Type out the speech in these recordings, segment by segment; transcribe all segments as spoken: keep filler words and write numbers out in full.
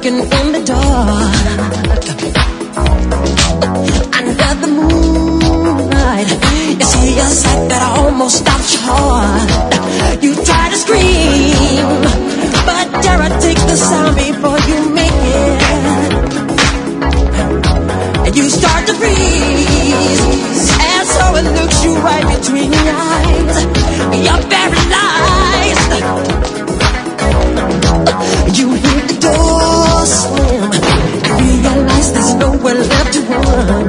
walking in the dark under the moonlight. You see a sight that almost stops your heart. You try to scream, but dare I take the sound before you make it. And you start to freeze, and so it looks you right between your eyes. You're paralyzed. You hear the door slam and realize there's nowhere left to run.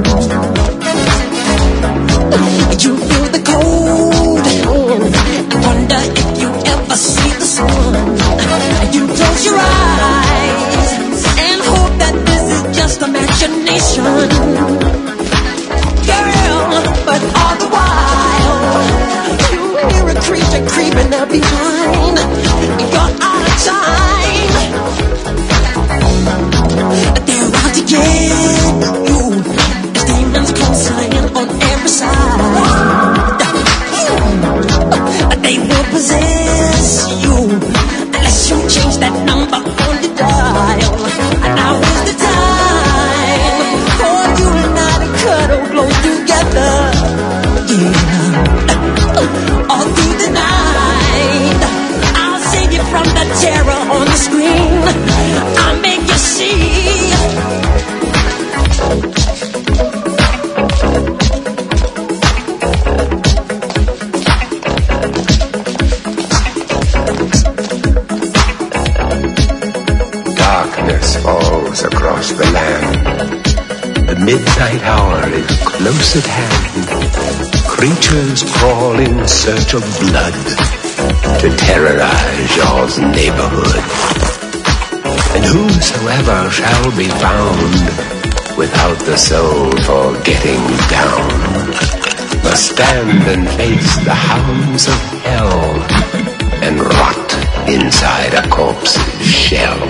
You feel the cold hand and wonder if you ever see the sun. You close your eyes and hope that this is just imagination, girl. But all the while you hear a creature creeping up behind. You're out of time. They're out to get you. There's demons closing on every side. They will possess you unless you change that number on the dial. Now is the time for you and I to cuddle close together. Yeah, all through the night. I'll save you from the terror on the screen. I'll make you see. Darkness falls across the land. The midnight hour is close at hand. Creatures crawl in search of blood to terrorize your neighborhood. And whosoever shall be found without the soul for getting down must stand and face the hounds of hell and rot inside a corpse's shell.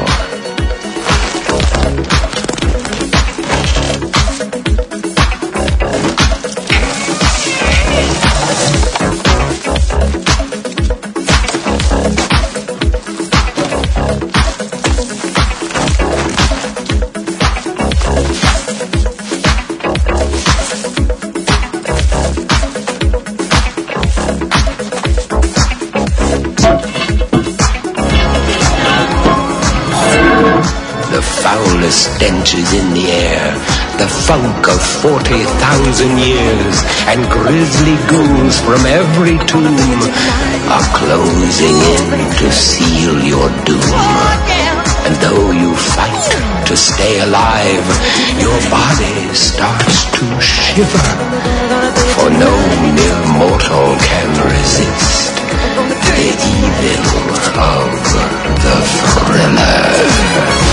Stench is in the air, the funk of forty thousand years, and grisly ghouls from every tomb are closing in to seal your doom. And though you fight to stay alive, your body starts to shiver, for no mere mortal can resist the evil of the thriller.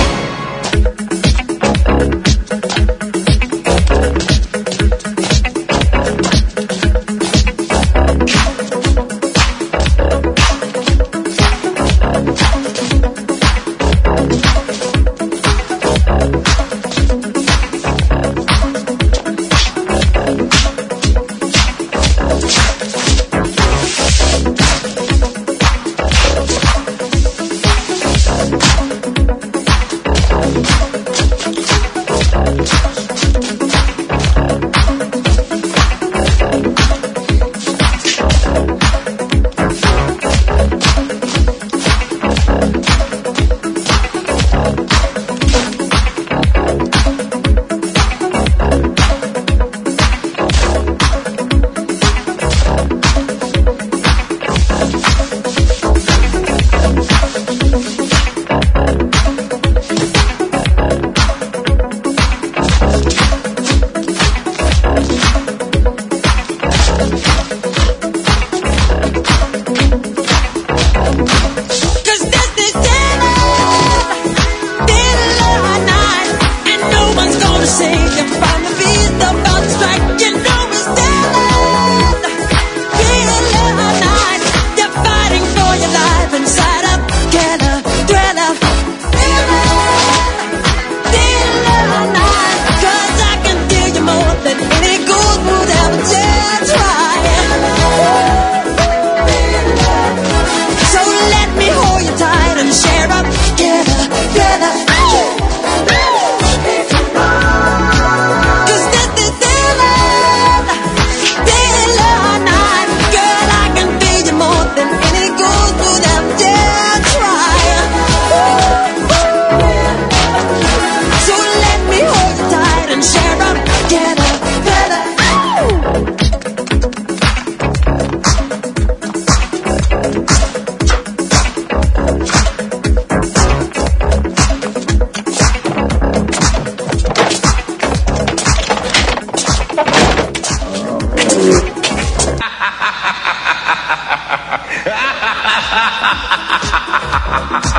ha ha ha.